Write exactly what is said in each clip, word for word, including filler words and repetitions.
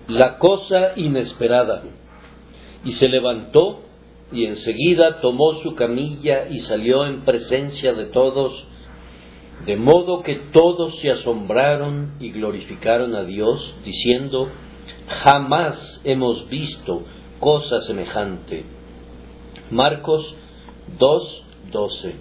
la cosa inesperada. Y se levantó, y enseguida tomó su camilla y salió en presencia de todos, de modo que todos se asombraron y glorificaron a Dios, diciendo: jamás hemos visto cosa semejante. Marcos dos doce.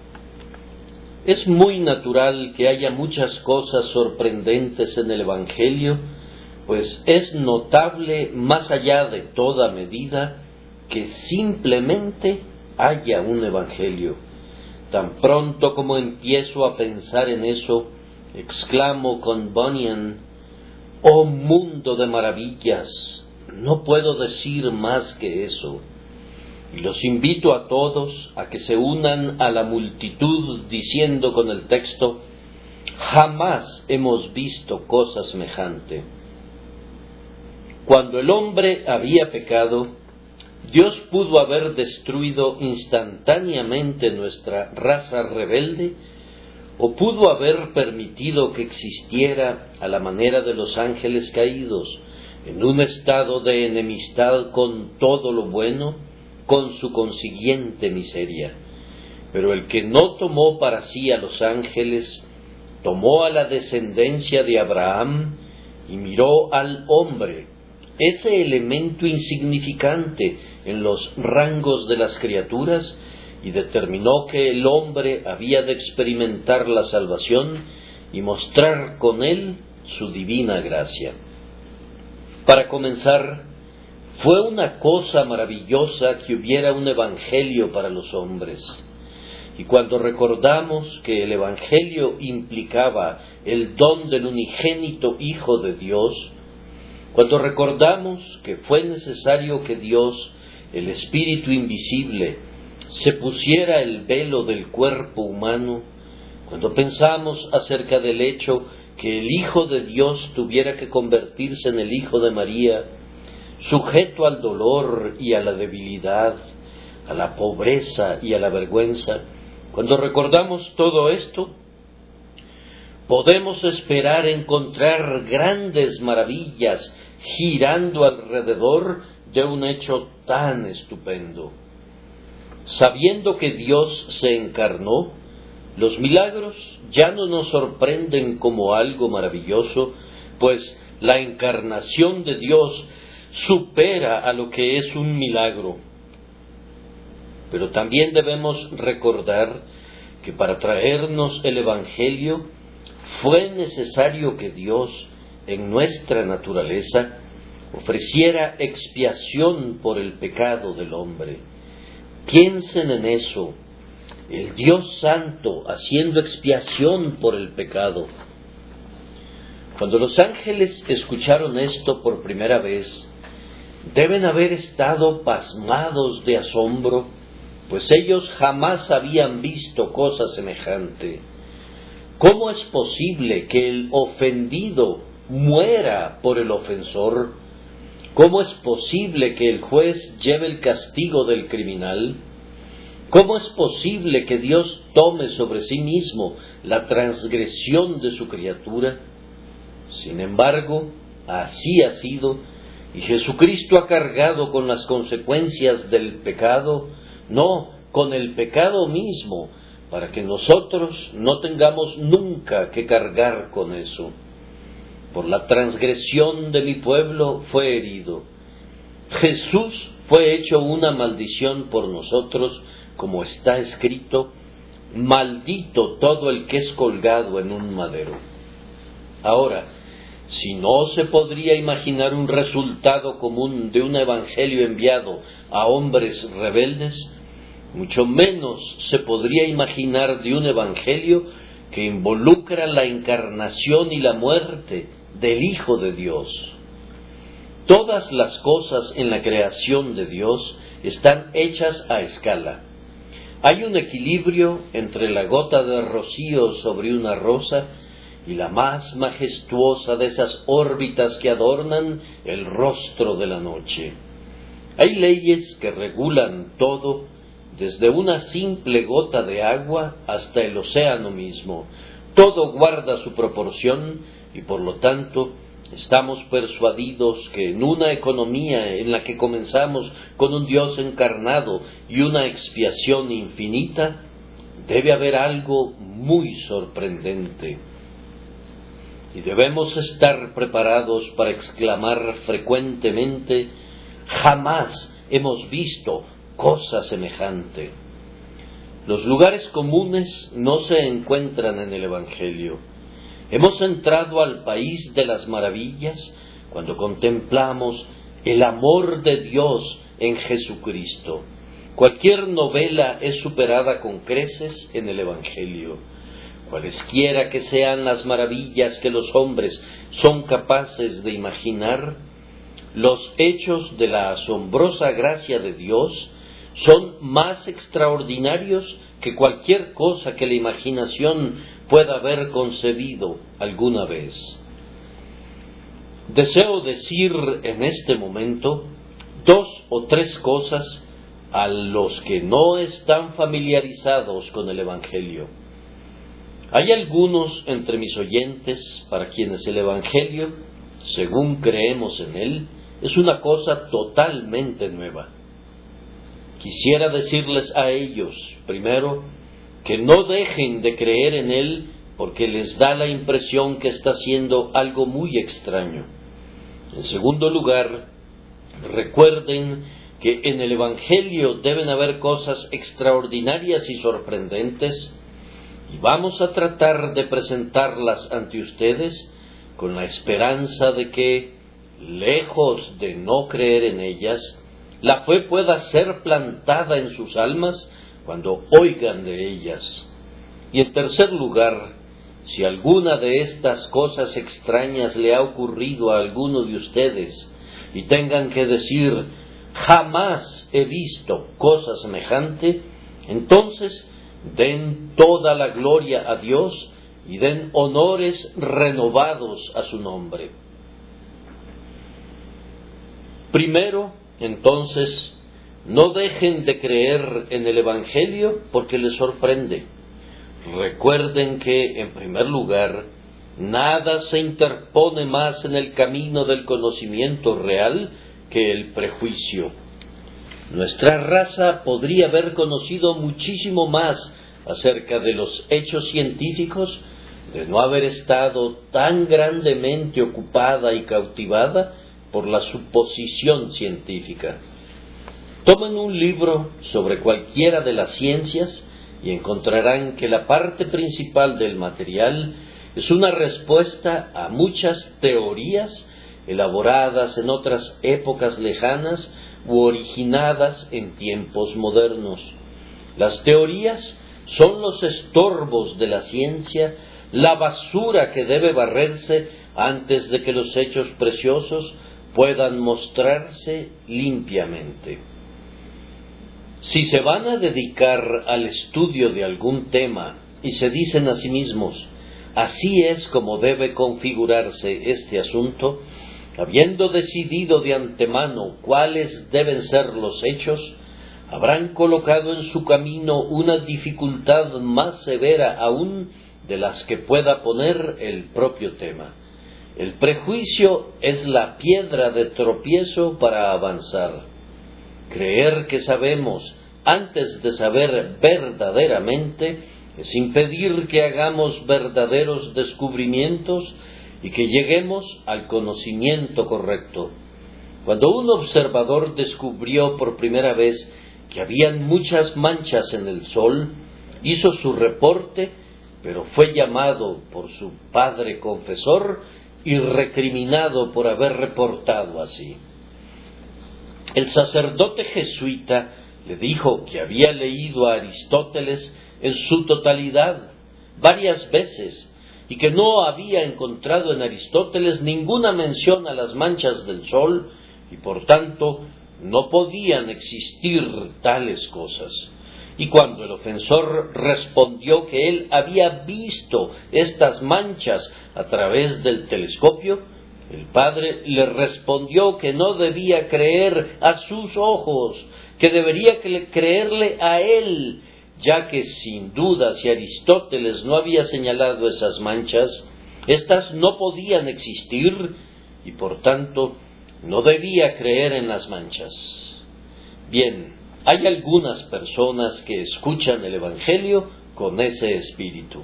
Es muy natural que haya muchas cosas sorprendentes en el Evangelio, pues es notable más allá de toda medida que simplemente haya un Evangelio. Tan pronto como empiezo a pensar en eso, exclamo con Bunyan: ¡oh mundo de maravillas! No puedo decir más que eso. Y los invito a todos a que se unan a la multitud diciendo con el texto: jamás hemos visto cosa semejante. Cuando el hombre había pecado, Dios pudo haber destruido instantáneamente nuestra raza rebelde, o pudo haber permitido que existiera, a la manera de los ángeles caídos, en un estado de enemistad con todo lo bueno, con su consiguiente miseria. Pero el que no tomó para sí a los ángeles, tomó a la descendencia de Abraham y miró al hombre, ese elemento insignificante en los rangos de las criaturas, y determinó que el hombre había de experimentar la salvación y mostrar con él su divina gracia. Para comenzar, fue una cosa maravillosa que hubiera un evangelio para los hombres. Y cuando recordamos que el evangelio implicaba el don del unigénito Hijo de Dios, cuando recordamos que fue necesario que Dios, el Espíritu invisible, se pusiera el velo del cuerpo humano, cuando pensamos acerca del hecho que el Hijo de Dios tuviera que convertirse en el Hijo de María, sujeto al dolor y a la debilidad, a la pobreza y a la vergüenza, cuando recordamos todo esto, podemos esperar encontrar grandes maravillas girando alrededor de un hecho tan estupendo. Sabiendo que Dios se encarnó, los milagros ya no nos sorprenden como algo maravilloso, pues la encarnación de Dios supera a lo que es un milagro. Pero también debemos recordar que para traernos el Evangelio fue necesario que Dios, en nuestra naturaleza, ofreciera expiación por el pecado del hombre. Piensen en eso, el Dios Santo haciendo expiación por el pecado. Cuando los ángeles escucharon esto por primera vez, deben haber estado pasmados de asombro, pues ellos jamás habían visto cosa semejante. ¿Cómo es posible que el ofendido muera por el ofensor? ¿Cómo es posible que el juez lleve el castigo del criminal? ¿Cómo es posible que Dios tome sobre sí mismo la transgresión de su criatura? Sin embargo, así ha sido, y Jesucristo ha cargado con las consecuencias del pecado, no, con el pecado mismo, para que nosotros no tengamos nunca que cargar con eso. Por la transgresión de mi pueblo fue herido. Jesús fue hecho una maldición por nosotros, como está escrito: maldito todo el que es colgado en un madero. Ahora, si no se podría imaginar un resultado común de un evangelio enviado a hombres rebeldes, mucho menos se podría imaginar de un evangelio que involucra la encarnación y la muerte del Hijo de Dios. Todas las cosas en la creación de Dios están hechas a escala. Hay un equilibrio entre la gota de rocío sobre una rosa y la más majestuosa de esas órbitas que adornan el rostro de la noche. Hay leyes que regulan todo, desde una simple gota de agua hasta el océano mismo. Todo guarda su proporción y por lo tanto Estamos persuadidos que en una economía en la que comenzamos con un Dios encarnado y una expiación infinita, debe haber algo muy sorprendente. Y debemos estar preparados para exclamar frecuentemente: jamás hemos visto cosa semejante. Los lugares comunes no se encuentran en el Evangelio. Hemos entrado al país de las maravillas cuando contemplamos el amor de Dios en Jesucristo. Cualquier novela es superada con creces en el Evangelio. Cualesquiera que sean las maravillas que los hombres son capaces de imaginar, los hechos de la asombrosa gracia de Dios son más extraordinarios que cualquier cosa que la imaginación pueda haber concebido alguna vez. Deseo decir en este momento dos o tres cosas a los que no están familiarizados con el Evangelio. Hay algunos entre mis oyentes para quienes el Evangelio, según creemos en él, es una cosa totalmente nueva. Quisiera decirles a ellos, primero, que no dejen de creer en él porque les da la impresión que está haciendo algo muy extraño. En segundo lugar, recuerden que en el Evangelio deben haber cosas extraordinarias y sorprendentes, y vamos a tratar de presentarlas ante ustedes con la esperanza de que, lejos de no creer en ellas, la fe pueda ser plantada en sus almas cuando oigan de ellas. Y en tercer lugar, si alguna de estas cosas extrañas le ha ocurrido a alguno de ustedes y tengan que decir: jamás he visto cosa semejante, entonces den toda la gloria a Dios y den honores renovados a su nombre. Primero, entonces, no dejen de creer en el Evangelio porque les sorprende. Recuerden que, en primer lugar, nada se interpone más en el camino del conocimiento real que el prejuicio. Nuestra raza podría haber conocido muchísimo más acerca de los hechos científicos de no haber estado tan grandemente ocupada y cautivada por la suposición científica. Tomen un libro sobre cualquiera de las ciencias y encontrarán que la parte principal del material es una respuesta a muchas teorías elaboradas en otras épocas lejanas u originadas en tiempos modernos. Las teorías son los estorbos de la ciencia, la basura que debe barrerse antes de que los hechos preciosos puedan mostrarse limpiamente. Si se van a dedicar al estudio de algún tema y se dicen a sí mismos: así es como debe configurarse este asunto, habiendo decidido de antemano cuáles deben ser los hechos, habrán colocado en su camino una dificultad más severa aún de las que pueda poner el propio tema. El prejuicio es la piedra de tropiezo para avanzar. Creer que sabemos antes de saber verdaderamente es impedir que hagamos verdaderos descubrimientos y que lleguemos al conocimiento correcto. Cuando un observador descubrió por primera vez que habían muchas manchas en el sol, hizo su reporte, pero fue llamado por su padre confesor y recriminado por haber reportado así. El sacerdote jesuita le dijo que había leído a Aristóteles en su totalidad varias veces y que no había encontrado en Aristóteles ninguna mención a las manchas del sol y por tanto no podían existir tales cosas. Y cuando el ofensor respondió que él había visto estas manchas a través del telescopio, el padre le respondió que no debía creer a sus ojos, que debería creerle a él, ya que sin duda si Aristóteles no había señalado esas manchas, éstas no podían existir y por tanto no debía creer en las manchas. Bien, hay algunas personas que escuchan el Evangelio con ese espíritu.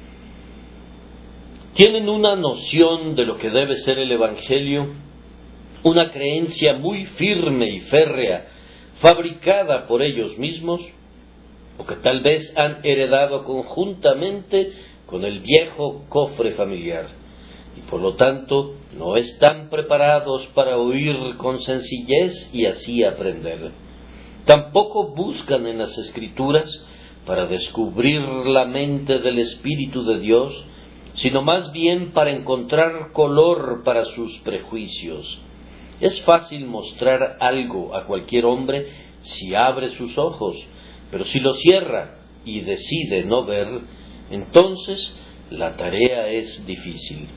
Tienen una noción de lo que debe ser el Evangelio, una creencia muy firme y férrea, fabricada por ellos mismos, o que tal vez han heredado conjuntamente con el viejo cofre familiar, y por lo tanto no están preparados para oír con sencillez y así aprender. Tampoco buscan en las Escrituras para descubrir la mente del Espíritu de Dios, sino más bien para encontrar color para sus prejuicios. Es fácil mostrar algo a cualquier hombre si abre sus ojos, pero si lo cierra y decide no ver, entonces la tarea es difícil.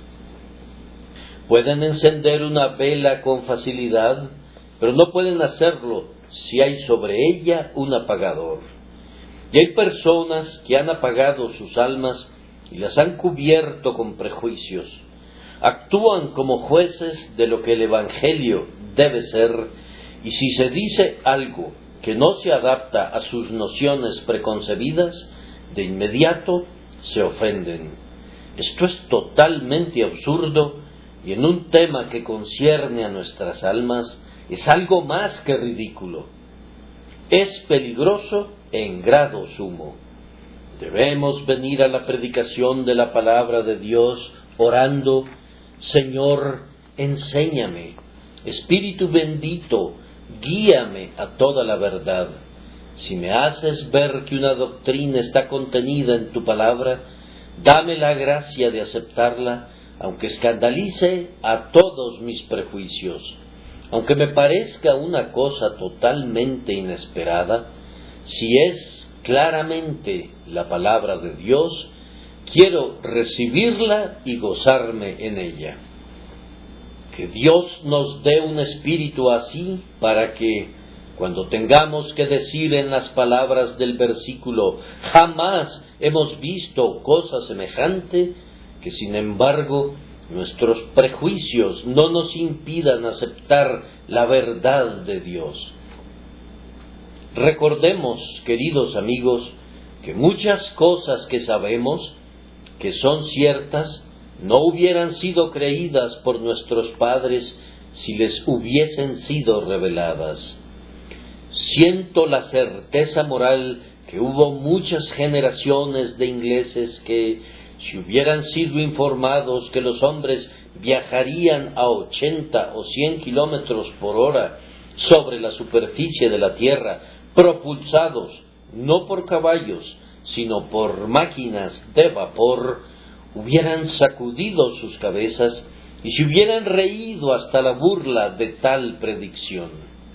Pueden encender una vela con facilidad, pero no pueden hacerlo si hay sobre ella un apagador. Y hay personas que han apagado sus almas y las han cubierto con prejuicios. Actúan como jueces de lo que el Evangelio debe ser, y si se dice algo que no se adapta a sus nociones preconcebidas, de inmediato se ofenden. Esto es totalmente absurdo, y en un tema que concierne a nuestras almas, es algo más que ridículo. Es peligroso en grado sumo. Debemos venir a la predicación de la palabra de Dios orando: Señor, enséñame. Espíritu bendito, guíame a toda la verdad. Si me haces ver que una doctrina está contenida en tu palabra, dame la gracia de aceptarla, aunque escandalice a todos mis prejuicios. Aunque me parezca una cosa totalmente inesperada, si es claramente la palabra de Dios, quiero recibirla y gozarme en ella. Que Dios nos dé un espíritu así para que, cuando tengamos que decir en las palabras del versículo, jamás hemos visto cosa semejante, que sin embargo nuestros prejuicios no nos impidan aceptar la verdad de Dios. Recordemos, queridos amigos, que muchas cosas que sabemos, que son ciertas, no hubieran sido creídas por nuestros padres si les hubiesen sido reveladas. Siento la certeza moral que hubo muchas generaciones de ingleses que, si hubieran sido informados que los hombres viajarían a ochenta o cien kilómetros por hora sobre la superficie de la tierra, propulsados no por caballos, sino por máquinas de vapor, hubieran sacudido sus cabezas y se hubieran reído hasta la burla de tal predicción.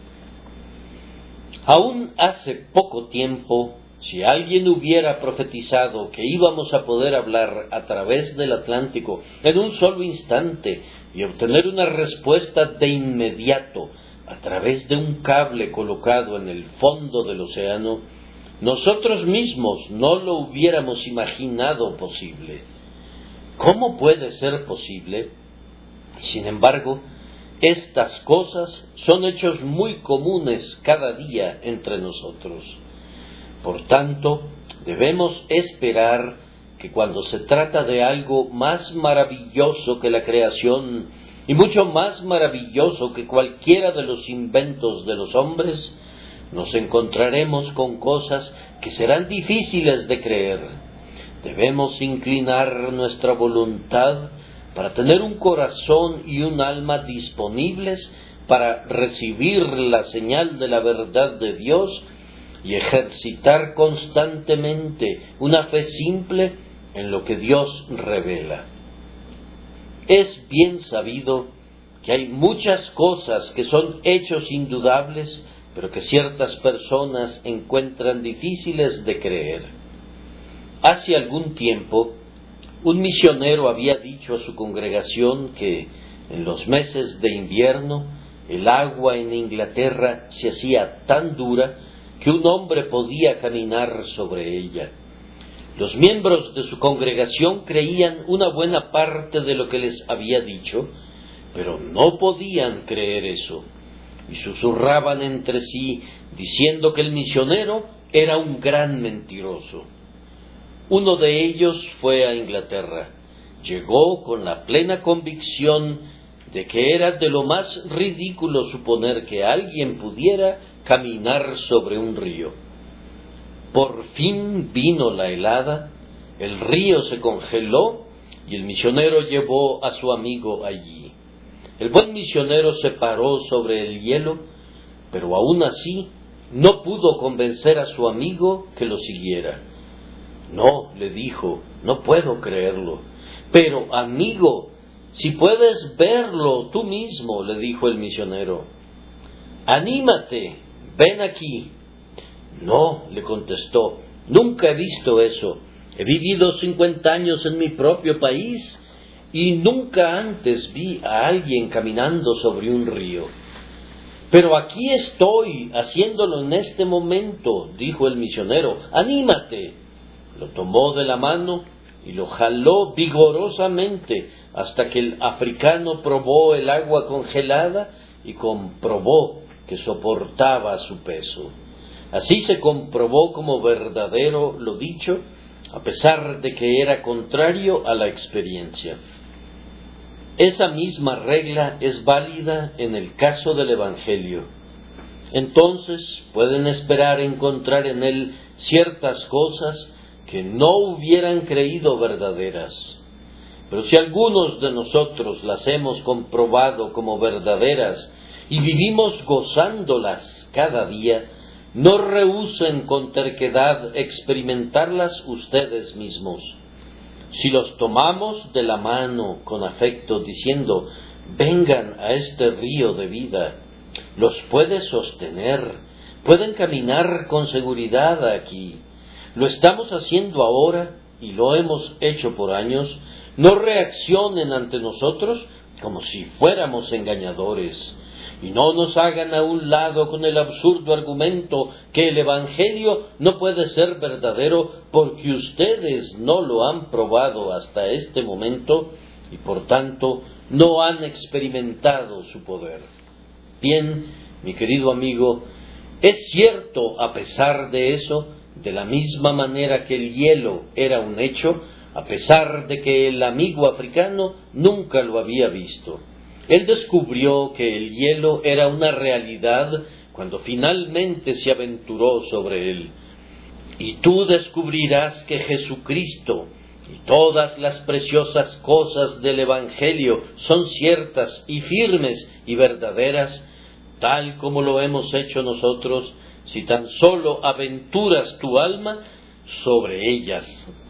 Aún hace poco tiempo, si alguien hubiera profetizado que íbamos a poder hablar a través del Atlántico en un solo instante y obtener una respuesta de inmediato a través de un cable colocado en el fondo del océano, nosotros mismos no lo hubiéramos imaginado posible. ¿Cómo puede ser posible? Sin embargo, estas cosas son hechos muy comunes cada día entre nosotros. Por tanto, debemos esperar que cuando se trata de algo más maravilloso que la creación y mucho más maravilloso que cualquiera de los inventos de los hombres, nos encontraremos con cosas que serán difíciles de creer. Debemos inclinar nuestra voluntad para tener un corazón y un alma disponibles para recibir la señal de la verdad de Dios y ejercitar constantemente una fe simple en lo que Dios revela. Es bien sabido que hay muchas cosas que son hechos indudables, pero que ciertas personas encuentran difíciles de creer. Hace algún tiempo, un misionero había dicho a su congregación que en los meses de invierno el agua en Inglaterra se hacía tan dura que un hombre podía caminar sobre ella. Los miembros de su congregación creían una buena parte de lo que les había dicho, pero no podían creer eso, y susurraban entre sí, diciendo que el misionero era un gran mentiroso. Uno de ellos fue a Inglaterra. Llegó con la plena convicción de que era de lo más ridículo suponer que alguien pudiera caminar sobre un río. Por fin vino la helada, el río se congeló y el misionero llevó a su amigo allí. El buen misionero se paró sobre el hielo, pero aún así no pudo convencer a su amigo que lo siguiera. No, le dijo, no puedo creerlo. Pero, amigo, si puedes verlo tú mismo, le dijo el misionero. Anímate, ven aquí. No, le contestó, nunca he visto eso. He vivido cincuenta años en mi propio país y nunca antes vi a alguien caminando sobre un río. Pero aquí estoy, haciéndolo en este momento, dijo el misionero. Anímate. Lo tomó de la mano y lo jaló vigorosamente hasta que el africano probó el agua congelada y comprobó que soportaba su peso. Así se comprobó como verdadero lo dicho, a pesar de que era contrario a la experiencia. Esa misma regla es válida en el caso del Evangelio. Entonces pueden esperar encontrar en él ciertas cosas que no hubieran creído verdaderas. Pero si algunos de nosotros las hemos comprobado como verdaderas y vivimos gozándolas cada día, no rehúsen con terquedad experimentarlas ustedes mismos. Si los tomamos de la mano con afecto, diciendo, vengan a este río de vida, los puede sostener, pueden caminar con seguridad aquí. Lo estamos haciendo ahora y lo hemos hecho por años. No reaccionen ante nosotros como si fuéramos engañadores. Y no nos hagan a un lado con el absurdo argumento que el Evangelio no puede ser verdadero porque ustedes no lo han probado hasta este momento y por tanto no han experimentado su poder. Bien, mi querido amigo, es cierto a pesar de eso, de la misma manera que el hielo era un hecho, a pesar de que el amigo africano nunca lo había visto. Él descubrió que el hielo era una realidad cuando finalmente se aventuró sobre él. Y tú descubrirás que Jesucristo y todas las preciosas cosas del Evangelio son ciertas y firmes y verdaderas, tal como lo hemos hecho nosotros, si tan solo aventuras tu alma sobre ellas.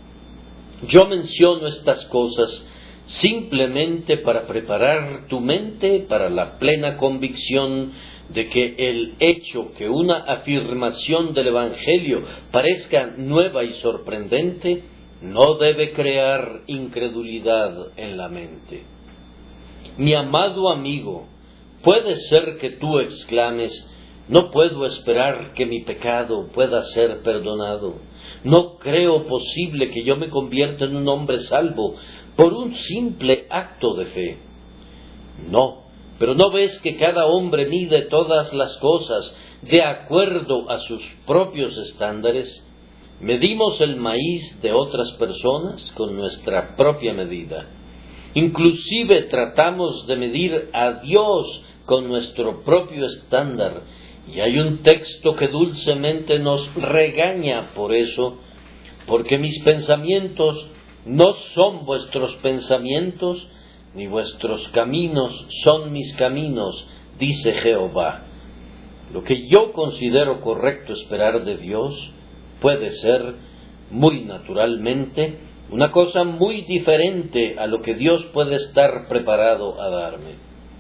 Yo menciono estas cosas simplemente para preparar tu mente para la plena convicción de que el hecho que una afirmación del Evangelio parezca nueva y sorprendente no debe crear incredulidad en la mente. Mi amado amigo, puede ser que tú exclames, no puedo esperar que mi pecado pueda ser perdonado. No creo posible que yo me convierta en un hombre salvo por un simple acto de fe. No, pero ¿no ves que cada hombre mide todas las cosas de acuerdo a sus propios estándares? Medimos el maíz de otras personas con nuestra propia medida. Inclusive tratamos de medir a Dios con nuestro propio estándar. Y hay un texto que dulcemente nos regaña por eso, porque mis pensamientos no son vuestros pensamientos, ni vuestros caminos son mis caminos, dice Jehová. Lo que yo considero correcto esperar de Dios puede ser, muy naturalmente, una cosa muy diferente a lo que Dios puede estar preparado a darme.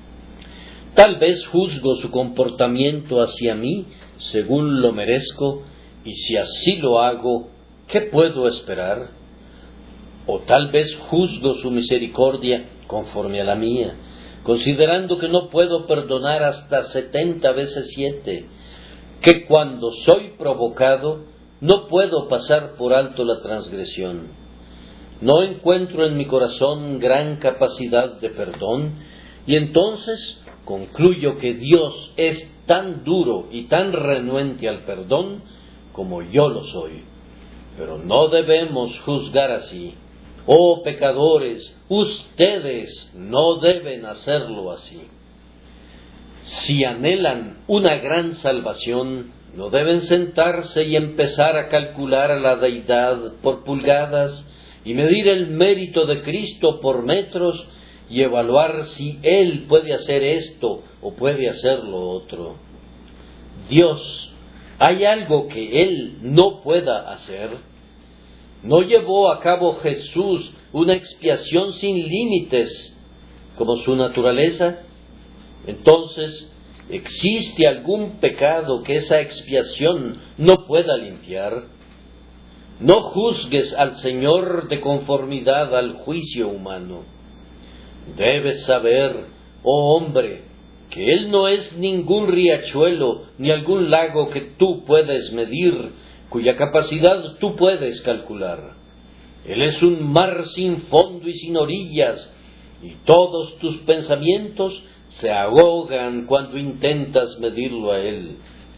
Tal vez juzgo su comportamiento hacia mí según lo merezco, y si así lo hago, ¿qué puedo esperar? O tal vez juzgo su misericordia conforme a la mía, considerando que no puedo perdonar hasta setenta veces siete, que cuando soy provocado no puedo pasar por alto la transgresión. No encuentro en mi corazón gran capacidad de perdón, Y entonces concluyo que Dios es tan duro y tan renuente al perdón como yo lo soy. Pero no debemos juzgar así. Oh pecadores, ustedes no deben hacerlo así. Si anhelan una gran salvación, no deben sentarse y empezar a calcular a la deidad por pulgadas y medir el mérito de Cristo por metros y evaluar si Él puede hacer esto o puede hacer lo otro. Dios, ¿hay algo que Él no pueda hacer? ¿No llevó a cabo Jesús una expiación sin límites como su naturaleza? Entonces, ¿existe algún pecado que esa expiación no pueda limpiar? No juzgues al Señor de conformidad al juicio humano. Debes saber, oh hombre, que Él no es ningún riachuelo ni algún lago que tú puedes medir, cuya capacidad tú puedes calcular. Él es un mar sin fondo y sin orillas, y todos tus pensamientos se ahogan cuando intentas medirlo a Él.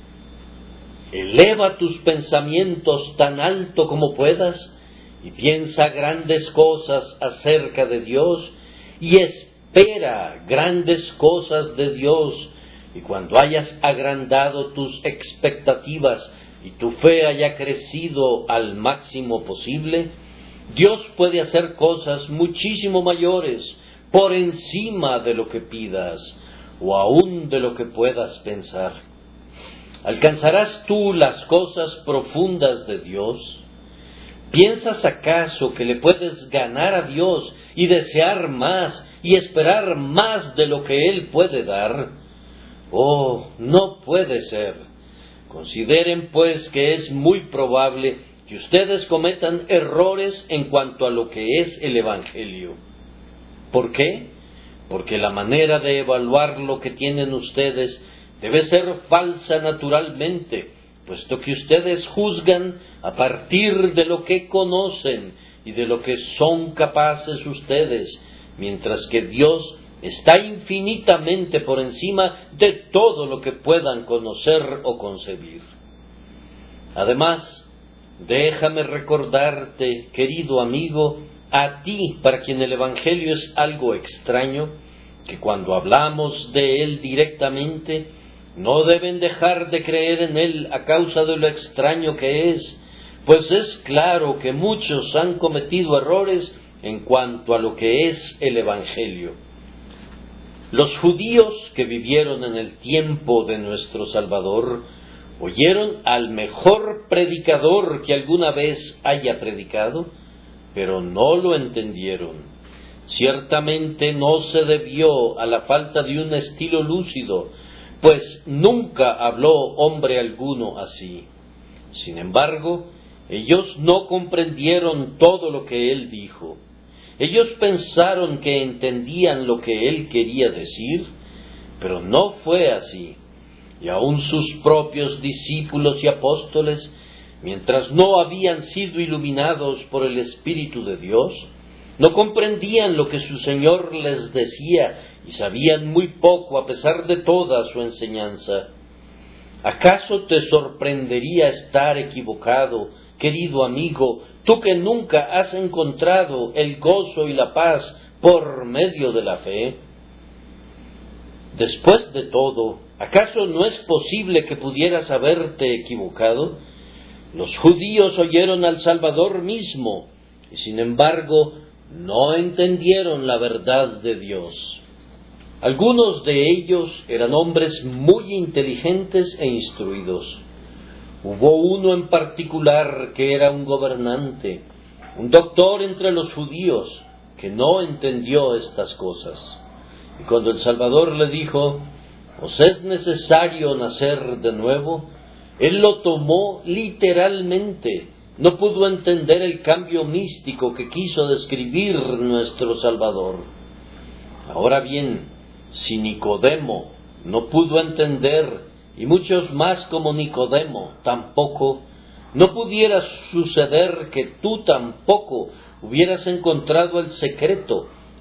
Eleva tus pensamientos tan alto como puedas y piensa grandes cosas acerca de Dios y espera grandes cosas de Dios. Y cuando hayas agrandado tus expectativas y tu fe haya crecido al máximo posible, Dios puede hacer cosas muchísimo mayores, por encima de lo que pidas, o aún de lo que puedas pensar. ¿Alcanzarás tú las cosas profundas de Dios? ¿Piensas acaso que le puedes ganar a Dios y desear más y esperar más de lo que Él puede dar? Oh, no puede ser. Consideren pues que es muy probable que ustedes cometan errores en cuanto a lo que es el Evangelio. ¿Por qué? Porque la manera de evaluar lo que tienen ustedes debe ser falsa naturalmente, puesto que ustedes juzgan a partir de lo que conocen y de lo que son capaces ustedes, mientras que Dios está infinitamente por encima de todo lo que puedan conocer o concebir. Además, déjame recordarte, querido amigo, a ti, para quien el Evangelio es algo extraño, que cuando hablamos de él directamente, no deben dejar de creer en él a causa de lo extraño que es, pues es claro que muchos han cometido errores en cuanto a lo que es el Evangelio. Los judíos que vivieron en el tiempo de nuestro Salvador oyeron al mejor predicador que alguna vez haya predicado, pero no lo entendieron. Ciertamente no se debió a la falta de un estilo lúcido, pues nunca habló hombre alguno así. Sin embargo, ellos no comprendieron todo lo que él dijo. Ellos pensaron que entendían lo que él quería decir, pero no fue así. Y aun sus propios discípulos y apóstoles, mientras no habían sido iluminados por el Espíritu de Dios, no comprendían lo que su Señor les decía y sabían muy poco a pesar de toda su enseñanza. ¿Acaso te sorprendería estar equivocado, querido amigo, tú que nunca has encontrado el gozo y la paz por medio de la fe? Después de todo, ¿acaso no es posible que pudieras haberte equivocado? Los judíos oyeron al Salvador mismo y sin embargo no entendieron la verdad de Dios. Algunos de ellos eran hombres muy inteligentes e instruidos. Hubo uno en particular que era un gobernante, un doctor entre los judíos, que no entendió estas cosas. Y cuando el Salvador le dijo: «¿Os es necesario nacer de nuevo?», él lo tomó literalmente. No pudo entender el cambio místico que quiso describir nuestro Salvador. Ahora bien, si Nicodemo no pudo entender, y muchos más como Nicodemo tampoco, no pudiera suceder que tú tampoco hubieras encontrado el secreto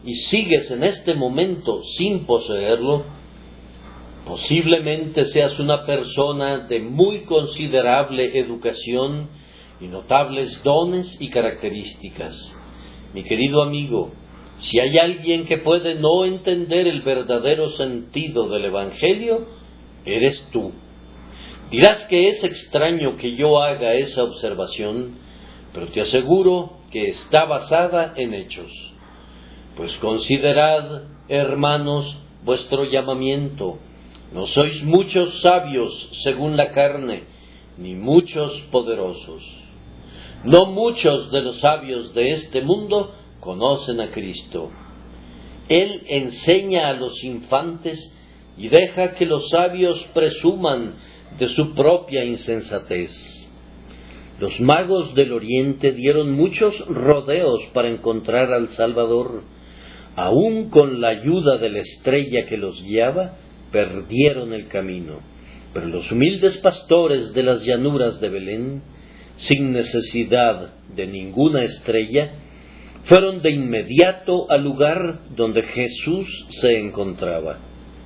y sigues en este momento sin poseerlo, posiblemente seas una persona de muy considerable educación y notables dones y características. Mi querido amigo, si hay alguien que puede no entender el verdadero sentido del Evangelio, eres tú. Dirás que es extraño que yo haga esa observación, pero te aseguro que está basada en hechos. Pues considerad, hermanos, vuestro llamamiento. No sois muchos sabios según la carne, ni muchos poderosos. No muchos de los sabios de este mundo conocen a Cristo. Él enseña a los infantes y deja que los sabios presuman de su propia insensatez. Los magos del Oriente dieron muchos rodeos para encontrar al Salvador. Aún con la ayuda de la estrella que los guiaba, perdieron el camino. Pero los humildes pastores de las llanuras de Belén, sin necesidad de ninguna estrella, fueron de inmediato al lugar donde Jesús se encontraba.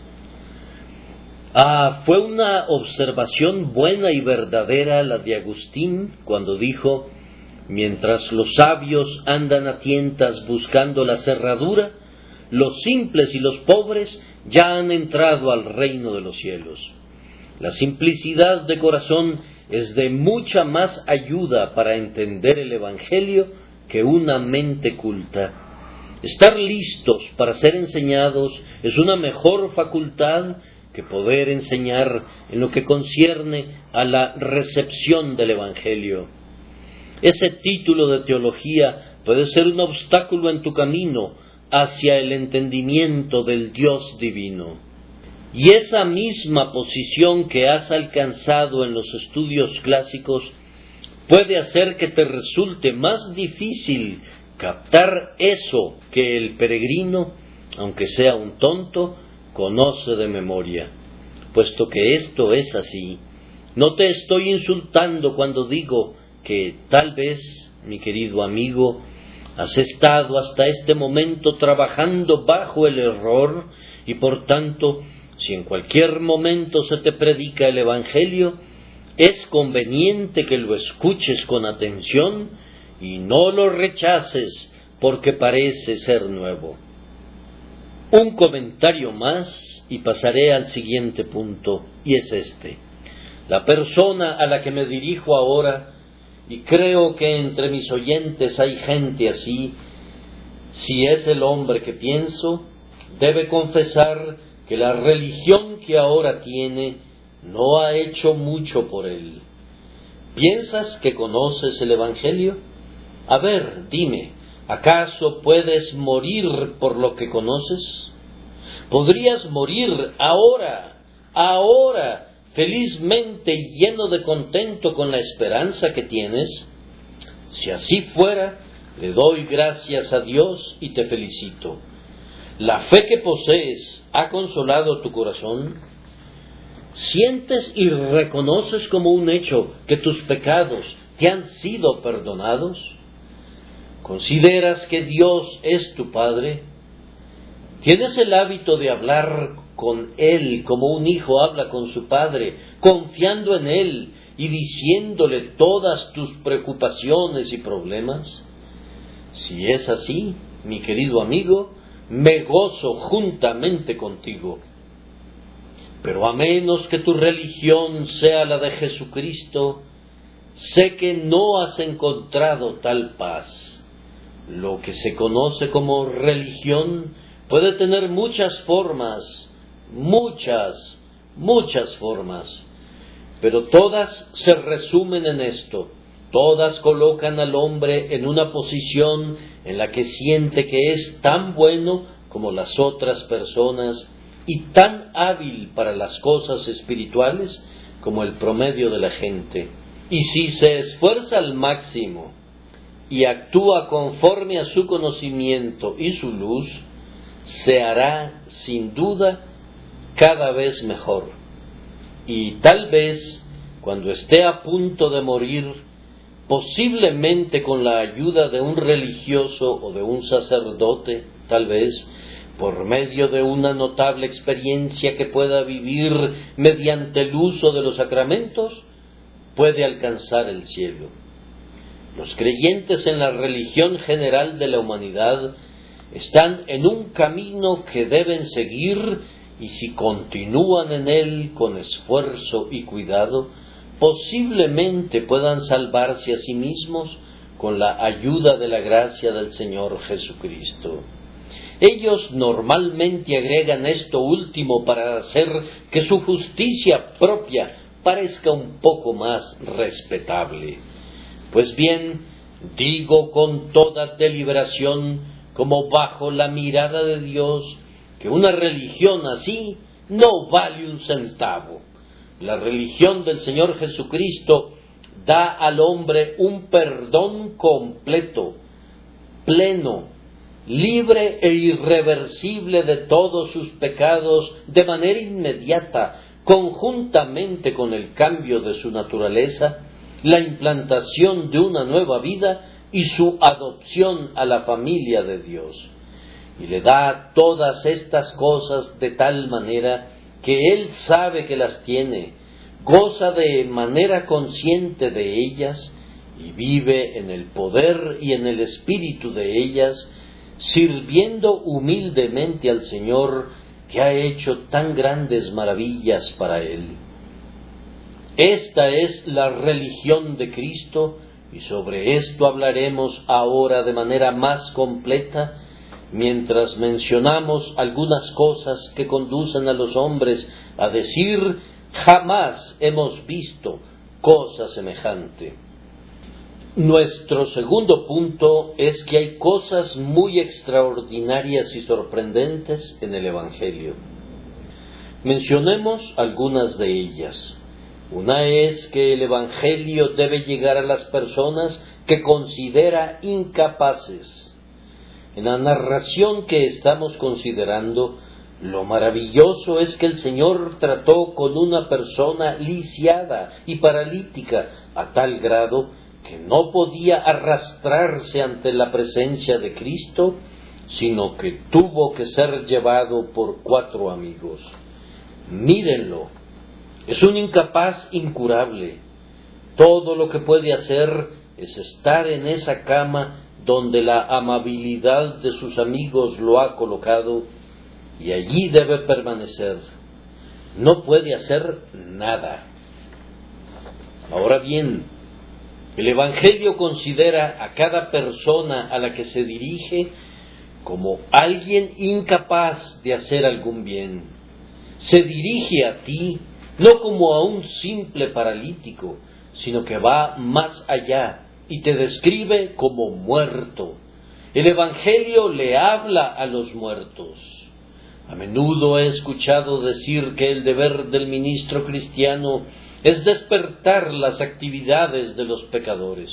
Ah, fue una observación buena y verdadera la de Agustín cuando dijo: mientras los sabios andan a tientas buscando la cerradura, los simples y los pobres ya han entrado al reino de los cielos. La simplicidad de corazón es de mucha más ayuda para entender el Evangelio que una mente culta. Estar listos para ser enseñados es una mejor facultad que poder enseñar en lo que concierne a la recepción del Evangelio. Ese título de teología puede ser un obstáculo en tu camino hacia el entendimiento del Dios divino. Y esa misma posición que has alcanzado en los estudios clásicos puede hacer que te resulte más difícil captar eso que el peregrino, aunque sea un tonto, conoce de memoria. Puesto que esto es así, no te estoy insultando cuando digo que tal vez, mi querido amigo, has estado hasta este momento trabajando bajo el error y por tanto, si en cualquier momento se te predica el Evangelio, es conveniente que lo escuches con atención y no lo rechaces porque parece ser nuevo. Un comentario más y pasaré al siguiente punto, y es este. La persona a la que me dirijo ahora, y creo que entre mis oyentes hay gente así, si es el hombre que pienso, debe confesar que la religión que ahora tiene no ha hecho mucho por él. ¿Piensas que conoces el Evangelio? A ver, dime, ¿acaso puedes morir por lo que conoces? ¿Podrías morir ahora, ahora, felizmente y lleno de contento con la esperanza que tienes? Si así fuera, le doy gracias a Dios y te felicito. ¿La fe que posees ha consolado tu corazón? ¿Sientes y reconoces como un hecho que tus pecados te han sido perdonados? ¿Consideras que Dios es tu Padre? ¿Tienes el hábito de hablar con Él como un hijo habla con su padre, confiando en Él y diciéndole todas tus preocupaciones y problemas? Si es así, mi querido amigo, me gozo juntamente contigo. Pero a menos que tu religión sea la de Jesucristo, sé que no has encontrado tal paz. Lo que se conoce como religión puede tener muchas formas, muchas, muchas formas, pero todas se resumen en esto. Todas colocan al hombre en una posición en la que siente que es tan bueno como las otras personas y tan hábil para las cosas espirituales como el promedio de la gente. Y si se esfuerza al máximo y actúa conforme a su conocimiento y su luz, se hará sin duda cada vez mejor. Y tal vez cuando esté a punto de morir, posiblemente con la ayuda de un religioso o de un sacerdote, tal vez, por medio de una notable experiencia que pueda vivir mediante el uso de los sacramentos, puede alcanzar el cielo. Los creyentes en la religión general de la humanidad están en un camino que deben seguir, y si continúan en él con esfuerzo y cuidado, posiblemente puedan salvarse a sí mismos con la ayuda de la gracia del Señor Jesucristo. Ellos normalmente agregan esto último para hacer que su justicia propia parezca un poco más respetable. Pues bien, digo con toda deliberación, como bajo la mirada de Dios, que una religión así no vale un centavo. La religión del Señor Jesucristo da al hombre un perdón completo, pleno, libre e irreversible de todos sus pecados de manera inmediata, conjuntamente con el cambio de su naturaleza, la implantación de una nueva vida y su adopción a la familia de Dios. Y le da todas estas cosas de tal manera que él sabe que las tiene, goza de manera consciente de ellas y vive en el poder y en el espíritu de ellas, sirviendo humildemente al Señor que ha hecho tan grandes maravillas para él. Esta es la religión de Cristo, y sobre esto hablaremos ahora de manera más completa, mientras mencionamos algunas cosas que conducen a los hombres a decir: jamás hemos visto cosa semejante. Nuestro segundo punto es que hay cosas muy extraordinarias y sorprendentes en el Evangelio. Mencionemos algunas de ellas. Una es que el Evangelio debe llegar a las personas que considera incapaces. En la narración que estamos considerando, lo maravilloso es que el Señor trató con una persona lisiada y paralítica a tal grado que no podía arrastrarse ante la presencia de Cristo, sino que tuvo que ser llevado por cuatro amigos. Mírenlo, es un incapaz incurable. Todo lo que puede hacer es estar en esa cama donde la amabilidad de sus amigos lo ha colocado, y allí debe permanecer. No puede hacer nada. Ahora bien, el Evangelio considera a cada persona a la que se dirige como alguien incapaz de hacer algún bien. Se dirige a ti no como a un simple paralítico, sino que va más allá y te describe como muerto. El Evangelio le habla a los muertos. A menudo he escuchado decir que el deber del ministro cristiano es despertar las actividades de los pecadores.